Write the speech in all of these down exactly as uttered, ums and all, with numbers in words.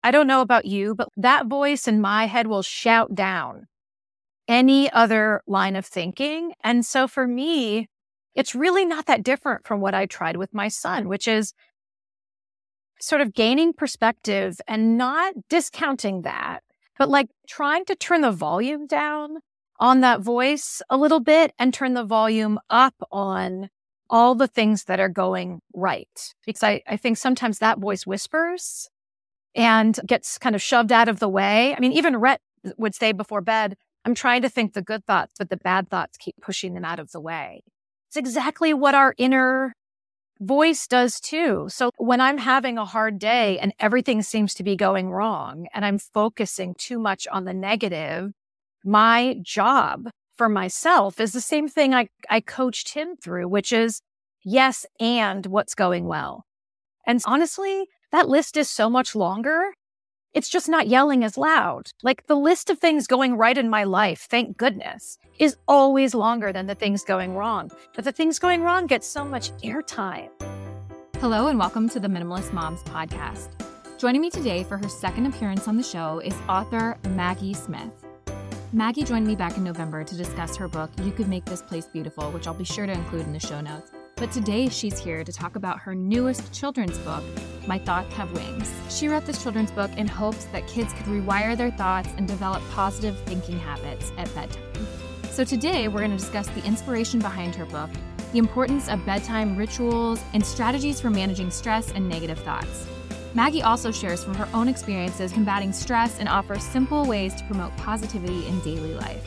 I don't know about you, but that voice in my head will shout down any other line of thinking. And so for me, it's really not that different from what I tried with my son, which is sort of gaining perspective and not discounting that, but like trying to turn the volume down on that voice a little bit and turn the volume up on all the things that are going right. Because I, I think sometimes that voice whispers and gets kind of shoved out of the way. I mean, even Rhett would say before bed, I'm trying to think the good thoughts, but the bad thoughts keep pushing them out of the way. It's exactly what our inner voice does too. So when I'm having a hard day and everything seems to be going wrong and I'm focusing too much on the negative, my job for myself is the same thing I, I coached him through, which is yes, and what's going well. And honestly, that list is so much longer. It's just not yelling as loud. Like the list of things going right in my life, thank goodness, is always longer than the things going wrong. But the things going wrong get so much airtime. Hello and welcome to the Minimalist Moms podcast. Joining me today for her second appearance on the show is author Maggie Smith. Maggie joined me back in November to discuss her book, You Could Make This Place Beautiful, which I'll be sure to include in the show notes. But today she's here to talk about her newest children's book, My Thoughts Have Wings. She wrote this children's book in hopes that kids could rewire their thoughts and develop positive thinking habits at bedtime. So today we're going to discuss the inspiration behind her book, the importance of bedtime rituals, and strategies for managing stress and negative thoughts. Maggie also shares from her own experiences combating stress and offers simple ways to promote positivity in daily life.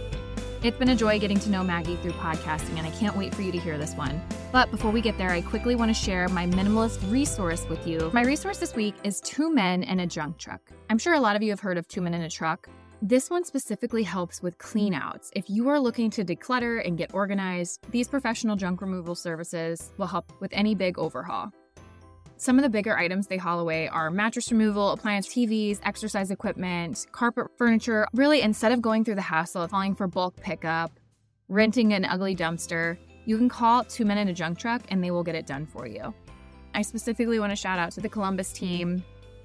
It's been a joy getting to know Maggie through podcasting, and I can't wait for you to hear this one. But before we get there, I quickly want to share my minimalist resource with you. My resource this week is Two Men and a Junk Truck. I'm sure a lot of you have heard of Two Men and a Truck. This one specifically helps with cleanouts. If you are looking to declutter and get organized, these professional junk removal services will help with any big overhaul. Some of the bigger items they haul away are mattress removal, appliance T Vs, exercise equipment, carpet, furniture. Really, instead of going through the hassle of calling for bulk pickup, renting an ugly dumpster, you can call Two Men and a Junk Truck and they will get it done for you. I specifically want to shout out to the Columbus team.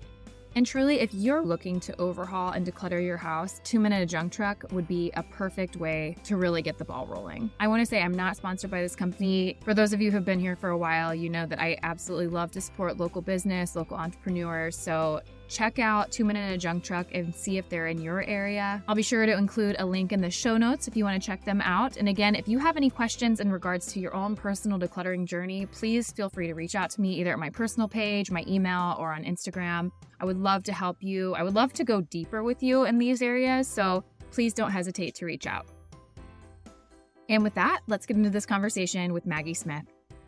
And truly, if you're looking to overhaul and declutter your house, Two Men and a Junk Truck would be a perfect way to really get the ball rolling. I want to say I'm not sponsored by this company. For those of you who have been here for a while, you know that I absolutely love to support local business, local entrepreneurs. So check out Two Men and a Junk Truck and see if they're in your area. I'll be sure to include a link in the show notes if you want to check them out. And again, if you have any questions in regards to your own personal decluttering journey, please feel free to reach out to me either at my personal page, my email, or on Instagram. I would love to help you. I would love to go deeper with you in these areas, so please don't hesitate to reach out. And with that, let's get into this conversation with Maggie Smith.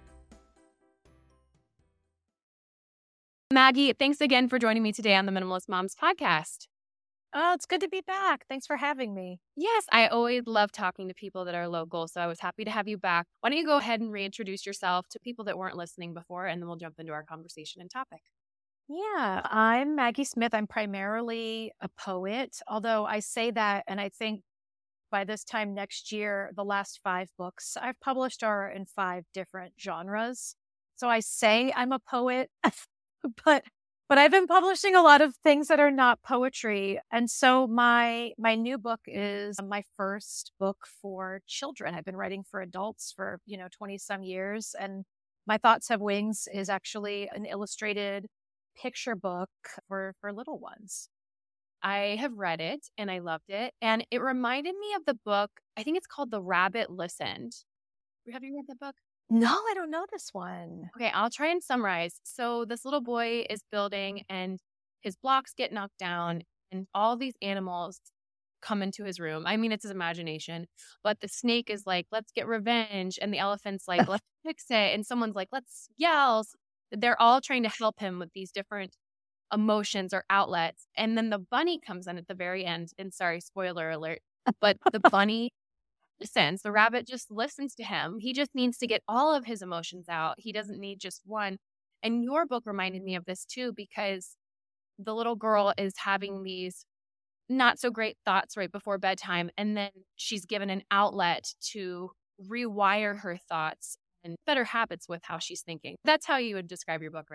Maggie, thanks again for joining me today on the Minimalist Moms podcast. Oh, it's good to be back. Thanks for having me. Yes, I always love talking to people that are local, so I was happy to have you back. Why don't you go ahead and reintroduce yourself to people that weren't listening before, and then we'll jump into our conversation and topic. Yeah, I'm Maggie Smith. I'm primarily a poet, although I say that, and I think by this time next year, the last five books I've published are in five different genres. So I say I'm a poet, but but I've been publishing a lot of things that are not poetry. And so my my new book is my first book for children. I've been writing for adults for, you know, twenty some years. And My Thoughts Have Wings is actually an illustrated picture book for, for little ones. I have read it and I loved it. And it reminded me of the book, I think it's called The Rabbit Listened. Have you read that book? No, I don't know this one. Okay, I'll try and summarize. So this little boy is building and his blocks get knocked down and all these animals come into his room. I mean, it's his imagination, but the snake is like, let's get revenge. And the elephant's like, let's fix it. And someone's like, let's yell. They're all trying to help him with these different emotions or outlets. And then the bunny comes in at the very end. And sorry, spoiler alert, but the bunny listens. The rabbit just listens to him. He just needs to get all of his emotions out. He doesn't need just one. And your book reminded me of this too, because the little girl is having these not so great thoughts right before bedtime. And then she's given an outlet to rewire her thoughts and better habits with how she's thinking. That's how you would describe your book, right?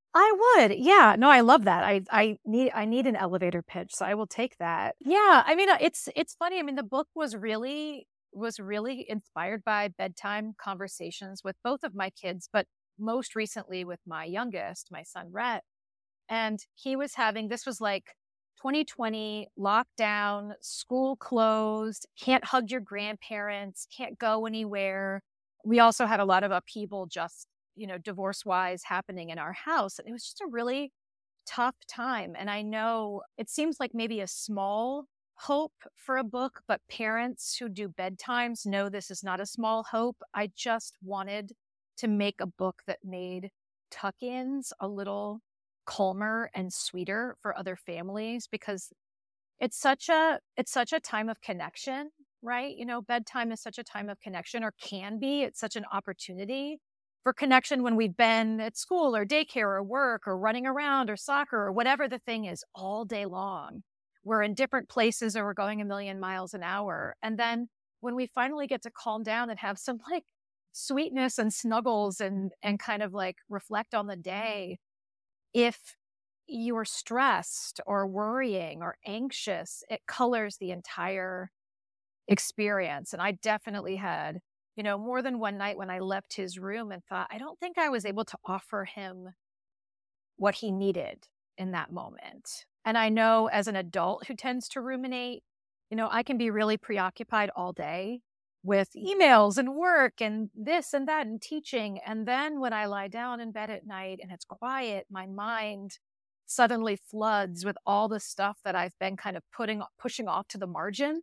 I would. Yeah. No, I love that. I I need I need an elevator pitch, so I will take that. Yeah. I mean, uh, it's it's funny. I mean, the book was really was really inspired by bedtime conversations with both of my kids, but most recently with my youngest, my son Rhett. And he was having, this was like twenty twenty, lockdown, school closed, can't hug your grandparents, can't go anywhere. We also had a lot of upheaval, just, you know, divorce wise happening in our house. And it was just a really tough time. And I know it seems like maybe a small hope for a book, but parents who do bedtimes know this is not a small hope. I just wanted to make a book that made tuck-ins a little calmer and sweeter for other families, because it's such a it's such a time of connection, right? You know, bedtime is such a time of connection, or can be. It's such an opportunity for connection when we've been at school or daycare or work or running around or soccer or whatever the thing is all day long. We're in different places or we're going a million miles an hour. And then when we finally get to calm down and have some like sweetness and snuggles and and kind of like reflect on the day, if you're stressed or worrying or anxious, it colors the entire experience. And I definitely had, you know, more than one night when I left his room and thought, I don't think I was able to offer him what he needed in that moment. And I know as an adult who tends to ruminate, you know, I can be really preoccupied all day with emails and work and this and that and teaching. And then when I lie down in bed at night and it's quiet, my mind suddenly floods with all the stuff that I've been kind of putting, pushing off to the margins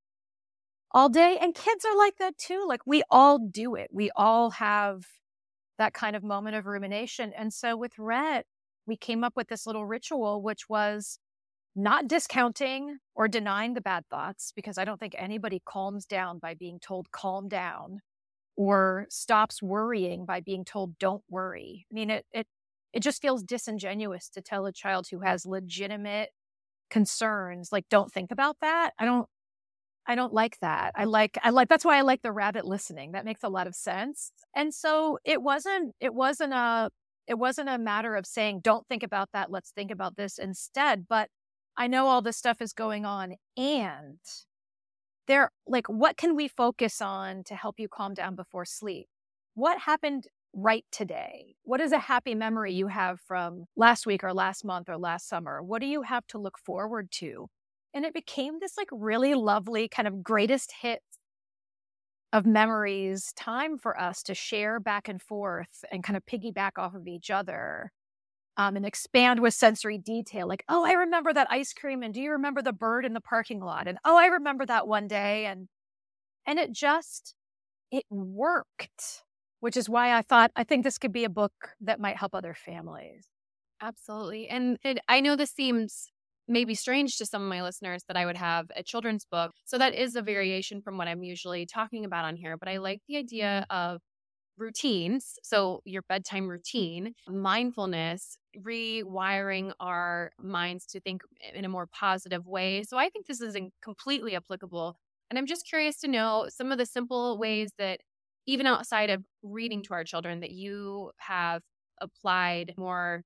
all day. And kids are like that too. Like we all do it. We all have that kind of moment of rumination. And so with Rhett, we came up with this little ritual, which was not discounting or denying the bad thoughts, because I don't think anybody calms down by being told calm down, or stops worrying by being told don't worry. I mean, it it it just feels disingenuous to tell a child who has legitimate concerns, like, don't think about that. I don't I don't like that. I like I like that's why I like the rabbit listening. That makes a lot of sense. And so it wasn't it wasn't a it wasn't a matter of saying don't think about that, let's think about this instead, but I know all this stuff is going on, and there, like, what can we focus on to help you calm down before sleep? What happened right today? What is a happy memory you have from last week or last month or last summer? What do you have to look forward to? And it became this like really lovely kind of greatest hits of memories time for us to share back and forth and kind of piggyback off of each other. Um, and expand with sensory detail. Like, oh, I remember that ice cream. And do you remember the bird in the parking lot? And oh, I remember that one day. And, and it just, it worked, which is why I thought, I think this could be a book that might help other families. Absolutely. And it, I know this seems maybe strange to some of my listeners that I would have a children's book. So that is a variation from what I'm usually talking about on here. But I like the idea of routines. So your bedtime routine, mindfulness, rewiring our minds to think in a more positive way. So I think this is completely applicable. And I'm just curious to know some of the simple ways that even outside of reading to our children that you have applied more.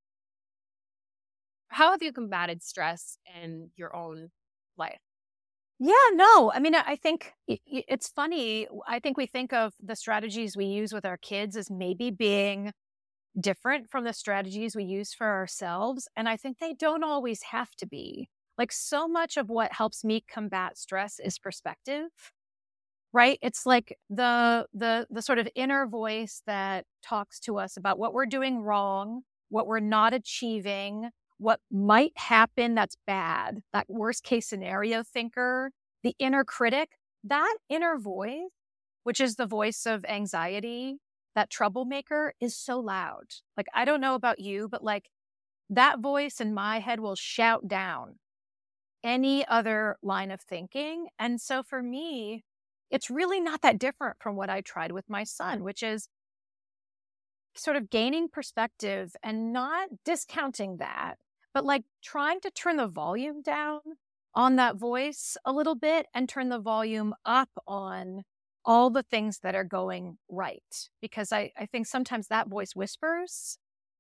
How have you combated stress in your own life? Yeah, no, I mean, I think it's funny. I think we think of the strategies we use with our kids as maybe being different from the strategies we use for ourselves. And I think they don't always have to be. Like, so much of what helps me combat stress is perspective, right? It's like the the the sort of inner voice that talks to us about what we're doing wrong, what we're not achieving, what might happen that's bad, that worst case scenario thinker, the inner critic, that inner voice, which is the voice of anxiety, that troublemaker, is so loud. Like, I don't know about you, but like that voice in my head will shout down any other line of thinking. And so for me, it's really not that different from what I tried with my son, which is sort of gaining perspective and not discounting that, but like trying to turn the volume down on that voice a little bit and turn the volume up on all the things that are going right. Because I, I think sometimes that voice whispers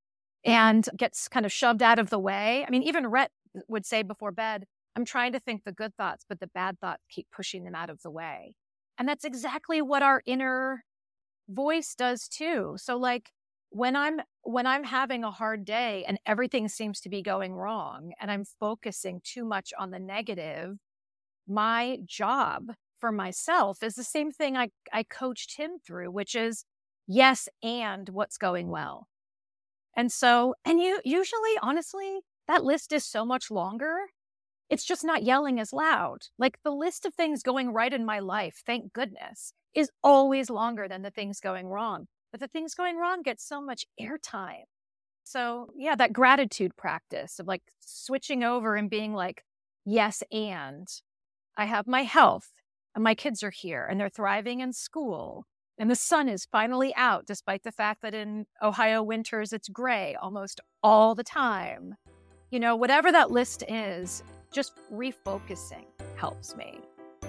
and gets kind of shoved out of the way. I mean, even Rhett would say before bed, I'm trying to think the good thoughts, but the bad thoughts keep pushing them out of the way. And that's exactly what our inner voice does too. So like when I'm when I'm having a hard day and everything seems to be going wrong and I'm focusing too much on the negative, my job for myself is the same thing I, I coached him through, which is yes, and what's going well. And so, and you usually, honestly, that list is so much longer. It's just not yelling as loud. Like the list of things going right in my life, thank goodness, is always longer than the things going wrong. But the things going wrong get so much airtime. So yeah, that gratitude practice of like switching over and being like, yes, and I have my health and my kids are here and they're thriving in school. And the sun is finally out, despite the fact that in Ohio winters, it's gray almost all the time. You know, whatever that list is, just refocusing helps me.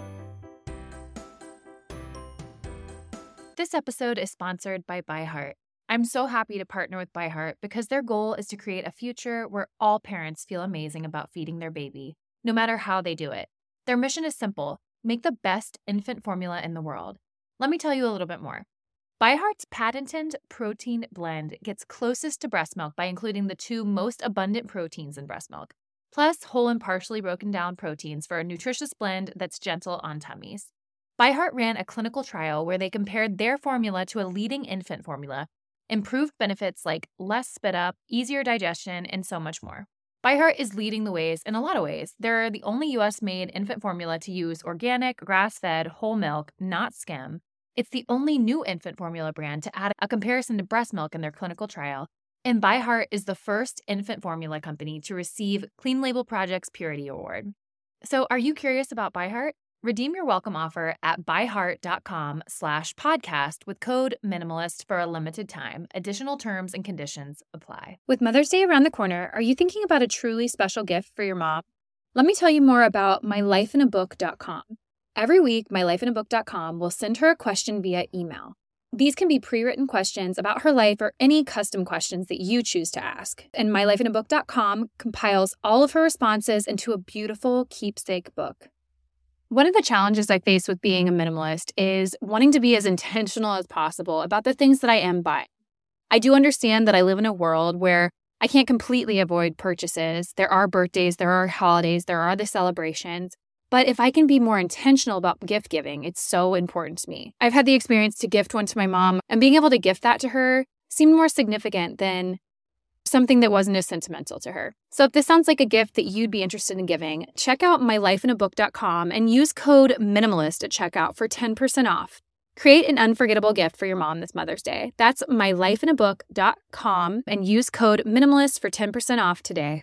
This episode is sponsored by ByHeart. I'm so happy to partner with ByHeart because their goal is to create a future where all parents feel amazing about feeding their baby, no matter how they do it. Their mission is simple: make the best infant formula in the world. Let me tell you a little bit more. ByHeart's patented protein blend gets closest to breast milk by including the two most abundant proteins in breast milk, plus whole and partially broken down proteins for a nutritious blend that's gentle on tummies. ByHeart ran a clinical trial where they compared their formula to a leading infant formula, improved benefits like less spit up, easier digestion, and so much more. ByHeart is leading the ways in a lot of ways. They're the only U S-made infant formula to use organic, grass-fed, whole milk, not skim. It's the only new infant formula brand to add a comparison to breast milk in their clinical trial. And ByHeart is the first infant formula company to receive Clean Label Project's Purity Award. So are you curious about ByHeart? Redeem your welcome offer at byheart.com slash podcast with code minimalist for a limited time. Additional terms and conditions apply. With Mother's Day around the corner, are you thinking about a truly special gift for your mom? Let me tell you more about my life in a book dot com. Every week, my life in a book dot com will send her a question via email. These can be pre-written questions about her life or any custom questions that you choose to ask. And my life in a book dot com compiles all of her responses into a beautiful keepsake book. One of the challenges I face with being a minimalist is wanting to be as intentional as possible about the things that I am buying. I do understand that I live in a world where I can't completely avoid purchases. There are birthdays, there are holidays, there are the celebrations. But if I can be more intentional about gift giving, it's so important to me. I've had the experience to gift one to my mom, and being able to gift that to her seemed more significant than something that wasn't as sentimental to her. So if this sounds like a gift that you'd be interested in giving, check out my life in a book dot com and use code MINIMALIST at checkout for ten percent off. Create an unforgettable gift for your mom this Mother's Day. That's my life in a book dot com and use code MINIMALIST for ten percent off today.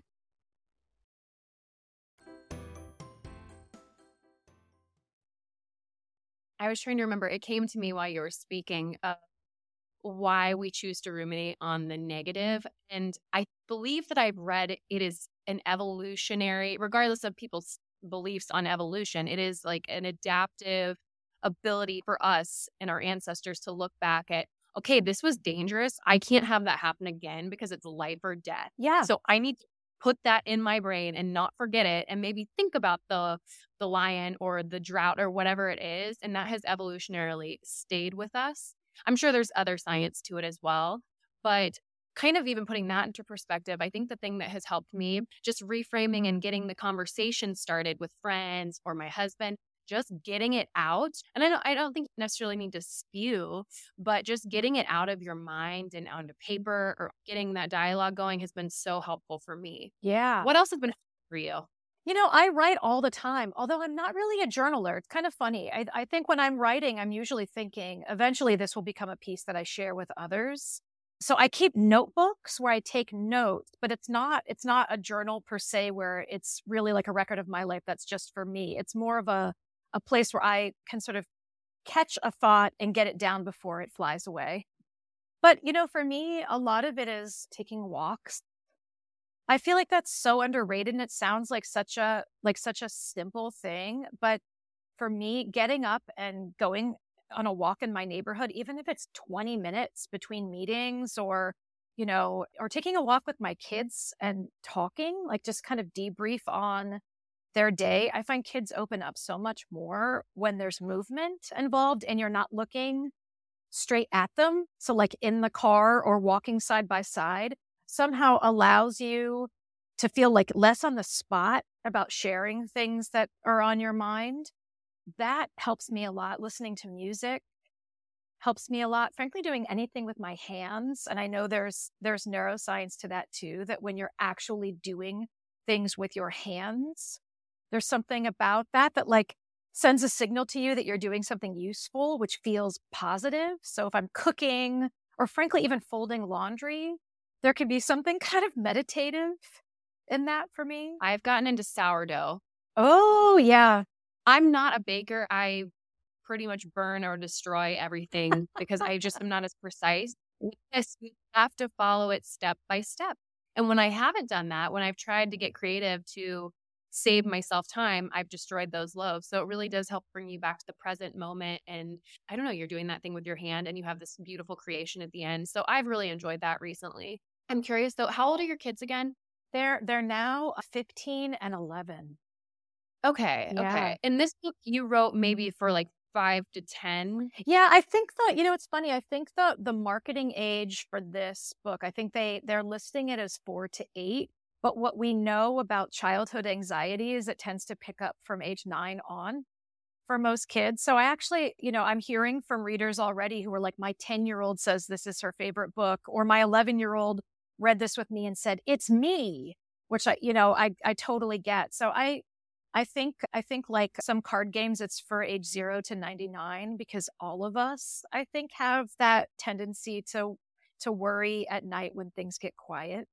I was trying to remember, it came to me while you were speaking of why we choose to ruminate on the negative. And I believe that I've read it is an evolutionary, regardless of people's beliefs on evolution, it is like an adaptive ability for us and our ancestors to look back at, okay, this was dangerous. I can't have that happen again because it's life or death. Yeah. So I need to put that in my brain and not forget it and maybe think about the the lion or the drought or whatever it is. And that has evolutionarily stayed with us. I'm sure there's other science to it as well, but kind of even putting that into perspective, I think the thing that has helped me, just reframing and getting the conversation started with friends or my husband, just getting it out. And I don't, I don't think you necessarily need to spew, but just getting it out of your mind and onto paper or getting that dialogue going has been so helpful for me. Yeah. What else has been helpful for you? You know, I write all the time, although I'm not really a journaler. It's kind of funny. I, I think when I'm writing, I'm usually thinking, eventually this will become a piece that I share with others. So I keep notebooks where I take notes, but it's not, it's not a journal per se where it's really like a record of my life that's just for me. It's more of a, a place where I can sort of catch a thought and get it down before it flies away. But, you know, for me, a lot of it is taking walks. I feel like that's so underrated and it sounds like such a like such a simple thing, but for me, getting up and going on a walk in my neighborhood, even if it's twenty minutes between meetings or you know, or taking a walk with my kids and talking, like just kind of debrief on their day. I find kids open up so much more when there's movement involved and you're not looking straight at them. So like in the car or walking side by side somehow allows you to feel like less on the spot about sharing things that are on your mind. That helps me a lot. Listening to music helps me a lot. Frankly, doing anything with my hands. And I know there's there's neuroscience to that too, that when you're actually doing things with your hands, there's something about that that like sends a signal to you that you're doing something useful, which feels positive. So if I'm cooking or frankly, even folding laundry, there can be something kind of meditative in that for me. I've gotten into sourdough. Oh, yeah. I'm not a baker. I pretty much burn or destroy everything because I just am not as precise. Yes, you have to follow it step by step. And when I haven't done that, when I've tried to get creative to save myself time, I've destroyed those loaves. So it really does help bring you back to the present moment. And I don't know, you're doing that thing with your hand and you have this beautiful creation at the end. So I've really enjoyed that recently. I'm curious though, how old are your kids again? They're they're now fifteen and eleven. Okay. Yeah. Okay. And this book you wrote maybe for like five to ten. Yeah, I think that, you know, it's funny. I think the the marketing age for this book, I think they they're listing it as four to eight. But what we know about childhood anxiety is it tends to pick up from age nine on for most kids. So I actually, you know, I'm hearing from readers already who are like, my ten-year-old says this is her favorite book, or my eleven-year-old read this with me and said, it's me, which I, you know, I I totally get. So I I think I think like some card games, it's for age zero to ninety-nine because all of us, I think, have that tendency to to worry at night when things get quiet.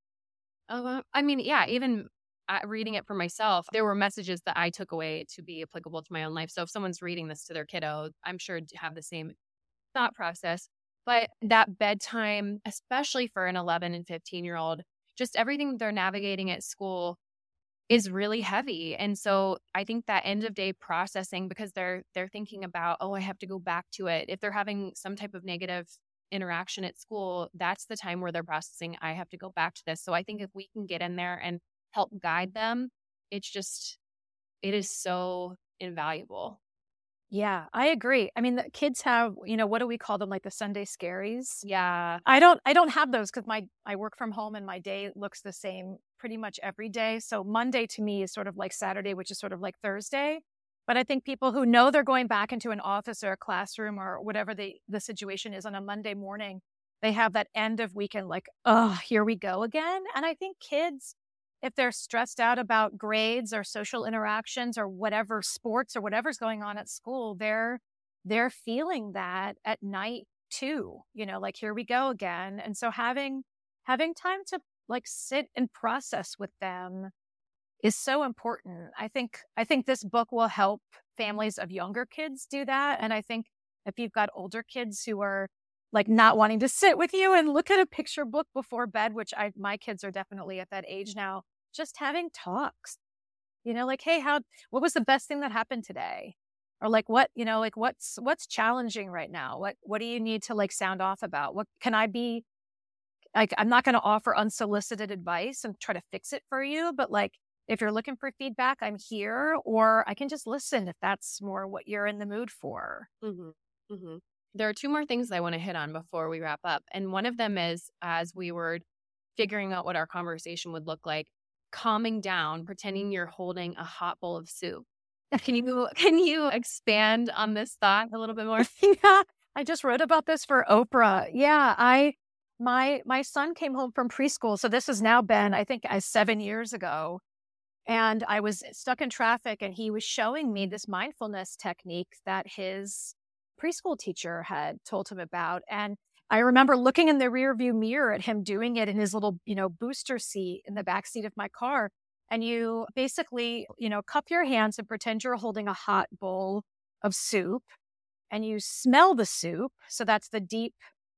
Uh, I mean, yeah, even uh, reading it for myself, there were messages that I took away to be applicable to my own life. So if someone's reading this to their kiddo, I'm sure to have the same thought process. But that bedtime, especially for an eleven and fifteen year old, just everything they're navigating at school is really heavy. And so I think that end of day processing, because they're they're thinking about, oh, I have to go back to it. If they're having some type of negative interaction at school, that's the time where they're processing, I have to go back to this. So I think if we can get in there and help guide them, it's just, it is so invaluable. Yeah, I agree. I mean, the kids have, you know, what do we call them? Like the Sunday scaries. Yeah. I don't, I don't have those because my, I work from home and my day looks the same pretty much every day. So Monday to me is sort of like Saturday, which is sort of like Thursday. But I think people who know they're going back into an office or a classroom or whatever the, the situation is on a Monday morning, they have that end of weekend, like, oh, here we go again. And I think kids, if they're stressed out about grades or social interactions or whatever, sports or whatever's going on at school, they're they're feeling that at night too, you know, like, here we go again. And so having having time to like sit and process with them is so important. I think I think this book will help families of younger kids do that. And I think if you've got older kids who are like not wanting to sit with you and look at a picture book before bed, which I my kids are definitely at that age now, just having talks, you know, like, hey, how, what was the best thing that happened today? Or like, what, you know, like what's, what's challenging right now? What, what do you need to like sound off about? What can I be like? I'm not going to offer unsolicited advice and try to fix it for you, but like, if you're looking for feedback, I'm here, or I can just listen if that's more what you're in the mood for. Mm-hmm. Mm-hmm. There are two more things I want to hit on before we wrap up. And one of them is, as we were figuring out what our conversation would look like, calming down, pretending you're holding a hot bowl of soup. Can you can you expand on this thought a little bit more? Yeah, I just wrote about this for Oprah. Yeah, I my my son came home from preschool, so this has now been, I think, uh, seven years ago. And I was stuck in traffic and he was showing me this mindfulness technique that his preschool teacher had told him about. And I remember looking in the rearview mirror at him doing it in his little, you know, booster seat in the back seat of my car. And you basically, you know, cup your hands and pretend you're holding a hot bowl of soup and you smell the soup. So that's the deep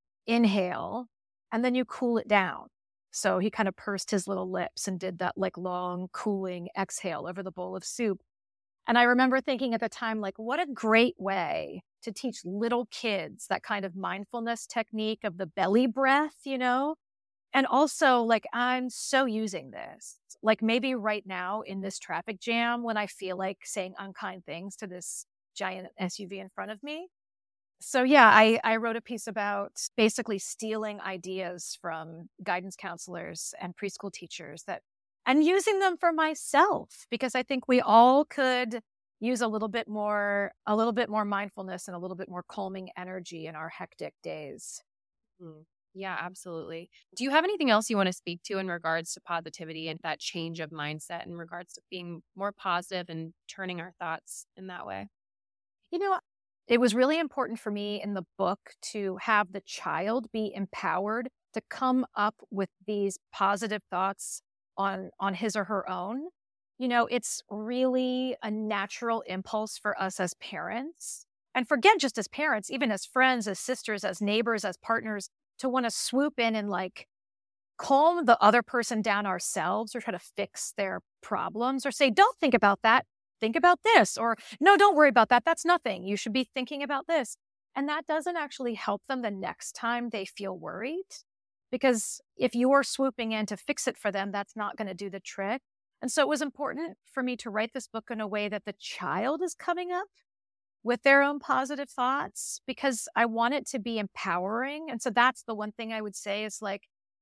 inhale. And then you cool it down. So he kind of pursed his little lips and did that like long cooling exhale over the bowl of soup. And I remember thinking at the time, like, what a great way to teach little kids that kind of mindfulness technique of the belly breath, you know, And also, like, I'm so using this. Like, maybe right now in this traffic jam when I feel like saying unkind things to this giant S U V in front of me. So yeah, I, I wrote a piece about basically stealing ideas from guidance counselors and preschool teachers that and using them for myself, because I think we all could use a little bit more a little bit more mindfulness and a little bit more calming energy in our hectic days. Mm. Yeah, absolutely. Do you have anything else you want to speak to in regards to positivity and that change of mindset in regards to being more positive and turning our thoughts in that way? You know, it was really important for me in the book to have the child be empowered to come up with these positive thoughts on on his or her own. You know, it's really a natural impulse for us as parents, and forget just as parents, even as friends, as sisters, as neighbors, as partners, to want to swoop in and like calm the other person down ourselves or try to fix their problems or say, don't think about that. Think about this. Or no, don't worry about that. That's nothing. You should be thinking about this. And that doesn't actually help them the next time they feel worried. Because if you're swooping in to fix it for them, that's not going to do the trick. And so it was important for me to write this book in a way that the child is coming up with their own positive thoughts, because I want it to be empowering. And so that's the one thing I would say is like,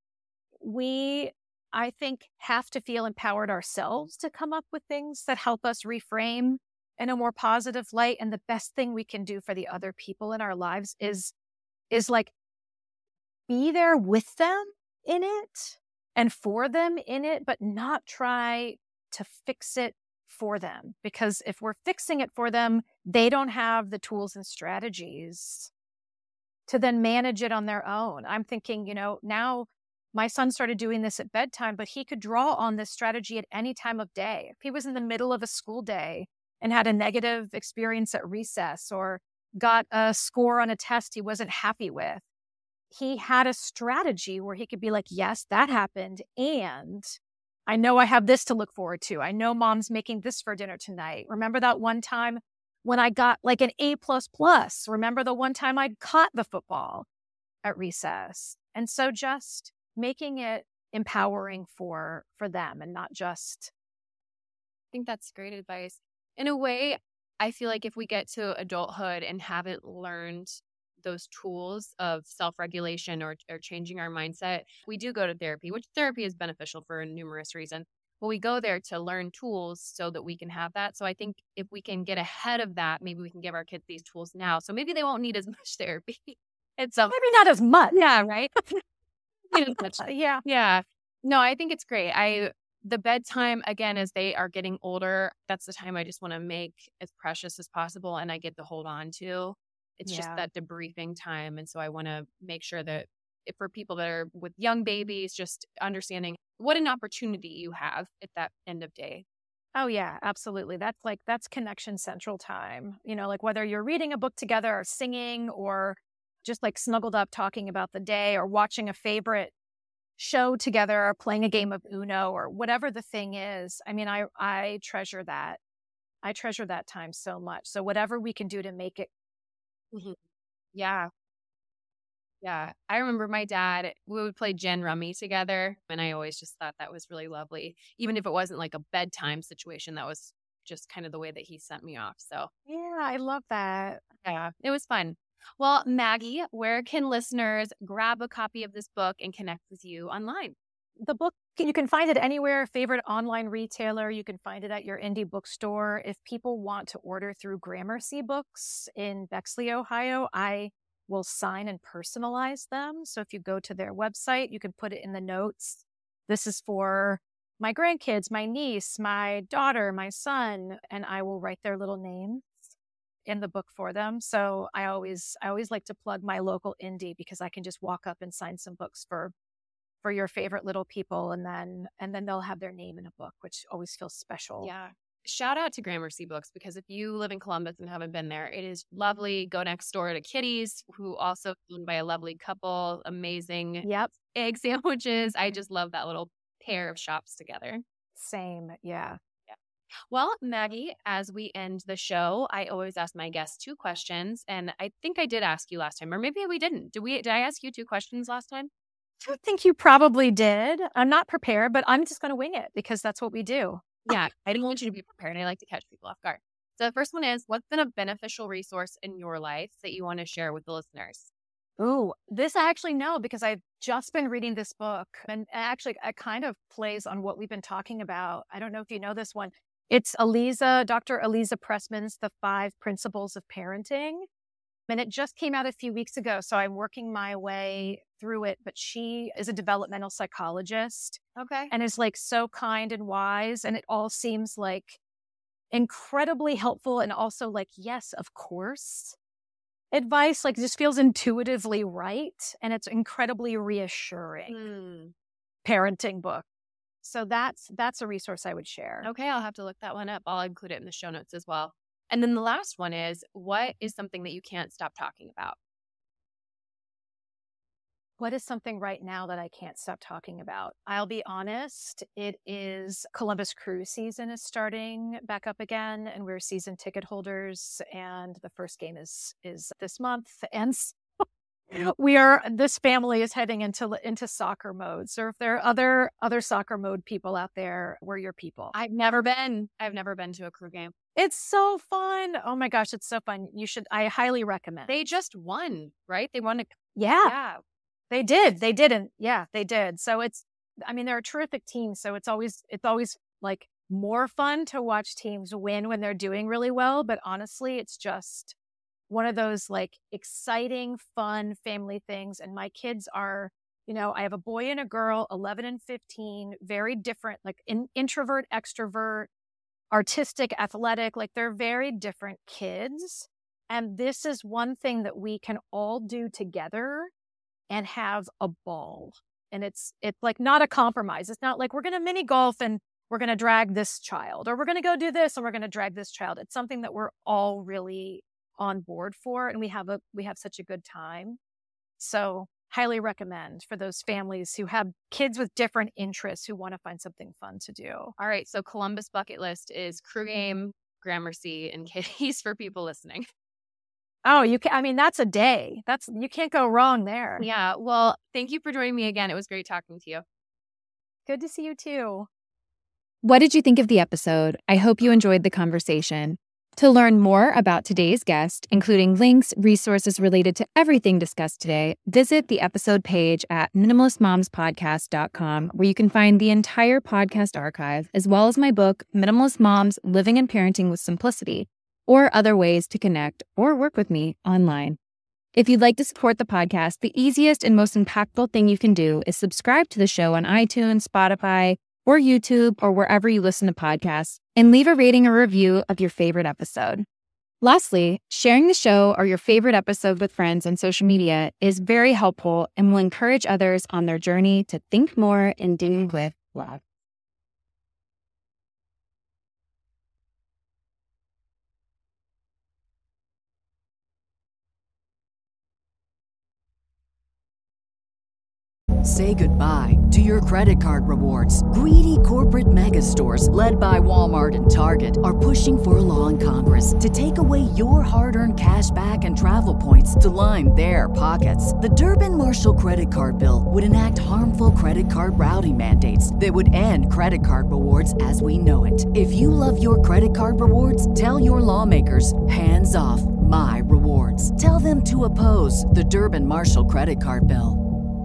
we, I think, have to feel empowered ourselves to come up with things that help us reframe in a more positive light. And the best thing we can do for the other people in our lives is, is like, be there with them in it and for them in it, but not try to fix it for them. Because if we're fixing it for them, they don't have the tools and strategies to then manage it on their own. I'm thinking, you know, now my son started doing this at bedtime, but he could draw on this strategy at any time of day. If he was in the middle of a school day and had a negative experience at recess or got a score on a test he wasn't happy with, he had a strategy where he could be like, yes, that happened. And I know I have this to look forward to. I know mom's making this for dinner tonight. Remember that one time when I got like an A plus plus? Remember the one time I caught the football at recess? And so just making it empowering for, for them and not just. I think that's great advice. In a way, I feel like if we get to adulthood and haven't learned those tools of self-regulation or, or changing our mindset, we do go to therapy, which therapy is beneficial for numerous reasons. But we go there to learn tools so that we can have that. So I think if we can get ahead of that, maybe we can give our kids these tools now. So maybe they won't need as much therapy. It's um, maybe not as much. Yeah, right. Need as much. Yeah. Yeah. No, I think it's great. I the bedtime, again, as they are getting older, that's the time I just want to make as precious as possible and I get to hold on to. It's Yeah. just that debriefing time. And so I want to make sure that if for people that are with young babies, just understanding what an opportunity you have at that end of day. Oh, yeah, absolutely. That's like, that's connection central time. You know, like whether you're reading a book together or singing or just like snuggled up talking about the day or watching a favorite show together or playing a game of Uno or whatever the thing is. I mean, I, I treasure that. I treasure that time so much. So whatever we can do to make it. Mm-hmm. Yeah. Yeah. I remember my dad, we would play gin rummy together. And I always just thought that was really lovely. Even if it wasn't like a bedtime situation, that was just kind of the way that he sent me off. So Yeah, I love that. yeah, it was fun. Well, Maggie, where can listeners grab a copy of this book and connect with you online? The book, you can find it anywhere, favorite online retailer. You can find it at your indie bookstore. If people want to order through Gramercy Books in Bexley, Ohio, I will sign and personalize them. So if you go to their website, you can put it in the notes. This is for my grandkids, my niece, my daughter, my son, and I will write their little names in the book for them. So I always, I always like to plug my local indie because I can just walk up and sign some books for for your favorite little people, and then and then they'll have their name in a book, which always feels special. Yeah. Shout out to Gramercy Books, because if you live in Columbus and haven't been there, it is lovely. Go next door to Kitty's, who also owned by a lovely couple. Amazing Yep. egg sandwiches. I just love that little pair of shops together. Same. Yeah. Well, Maggie, as we end the show, I always ask my guests two questions. And I think I did ask you last time, or maybe we didn't. Did we? Did I ask you two questions last time? I think you probably did. I'm not prepared, but I'm just going to wing it because that's what we do. Yeah, I didn't want you to be prepared. I like to catch people off guard. So the first one is, what's been a beneficial resource in your life that you want to share with the listeners? Ooh, this I actually know because I've just been reading this book, and actually it kind of plays on what we've been talking about. I don't know if you know this one. It's Eliza, Doctor Eliza Pressman's The Five Principles of Parenting. And it just came out a few weeks ago, so I'm working my way through it. But she is a developmental psychologist. Okay. And is like so kind and wise. And it all seems like incredibly helpful and also like, yes, of course. Advice like just feels intuitively right. And it's incredibly reassuring. Hmm. Parenting book. So that's that's a resource I would share. Okay, I'll have to look that one up. I'll include it in the show notes as well. And then the last one is, what is something that you can't stop talking about? What is something right now that I can't stop talking about? I'll be honest, it is Columbus Crew season is starting back up again, and we're season ticket holders, and the first game is is this month. And so we are, this family is heading into into soccer mode. So if there are other other soccer mode people out there, we're your people. I've never been. I've never been to a Crew game. It's so fun. Oh my gosh, it's so fun. You should, I highly recommend. They just won, right? They won a Yeah. Yeah. They did. They didn't. Yeah, they did. So it's, I mean, they're a terrific team. So it's always, it's always like more fun to watch teams win when they're doing really well. But honestly, it's just one of those like exciting, fun family things. And my kids are, you know, I have a boy and a girl, eleven and fifteen, very different, like in, introvert, extrovert, artistic, athletic, like they're very different kids. And this is one thing that we can all do together and have a ball. And it's, it's like not a compromise. It's not like we're going to mini golf and we're going to drag this child, or we're going to go do this and we're going to drag this child. It's something that we're all really on board for. And we have a, we have such a good time. So highly recommend for those families who have kids with different interests who want to find something fun to do. All right. So Columbus bucket list is Crew game, Gramercy, and kitties for people listening. Oh, you can, I mean, that's a day. That's, you can't go wrong there. Yeah. Well, thank you for joining me again. It was great talking to you. Good to see you too. What did you think of the episode? I hope you enjoyed the conversation. To learn more about today's guest, including links, resources related to everything discussed today, visit the episode page at minimalist moms podcast dot com, where you can find the entire podcast archive, as well as my book, Minimalist Moms, Living and Parenting with Simplicity, or other ways to connect or work with me online. If you'd like to support the podcast, the easiest and most impactful thing you can do is subscribe to the show on iTunes, Spotify, or YouTube, or wherever you listen to podcasts, and leave a rating or review of your favorite episode. Lastly, sharing the show or your favorite episode with friends on social media is very helpful and will encourage others on their journey to think more and do with love. Say goodbye to your credit card rewards. Greedy corporate mega stores, led by Walmart and Target, are pushing for a law in Congress to take away your hard-earned cash back and travel points to line their pockets. The Durbin-Marshall credit card bill would enact harmful credit card routing mandates that would end credit card rewards as we know it. If you love your credit card rewards, tell your lawmakers, hands off my rewards. Tell them to oppose the Durbin-Marshall credit card bill.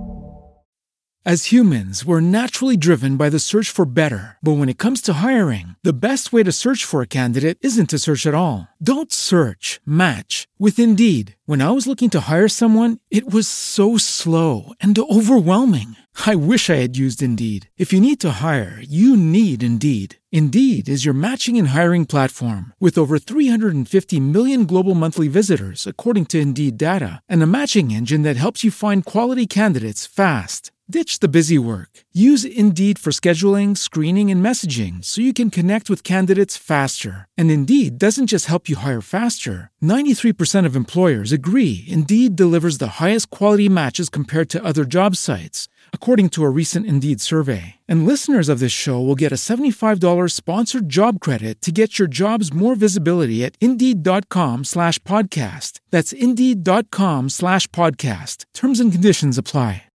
As humans, we're naturally driven by the search for better. But when it comes to hiring, the best way to search for a candidate isn't to search at all. Don't search, match with Indeed. When I was looking to hire someone, it was so slow and overwhelming. I wish I had used Indeed. If you need to hire, you need Indeed. Indeed is your matching and hiring platform with over three hundred fifty million global monthly visitors, according to Indeed data, and a matching engine that helps you find quality candidates fast. Ditch the busy work. Use Indeed for scheduling, screening, and messaging so you can connect with candidates faster. And Indeed doesn't just help you hire faster. ninety-three percent of employers agree Indeed delivers the highest quality matches compared to other job sites, according to a recent Indeed survey. And listeners of this show will get a seventy-five dollars sponsored job credit to get your jobs more visibility at Indeed.com slash podcast. That's Indeed.com slash podcast. Terms and conditions apply.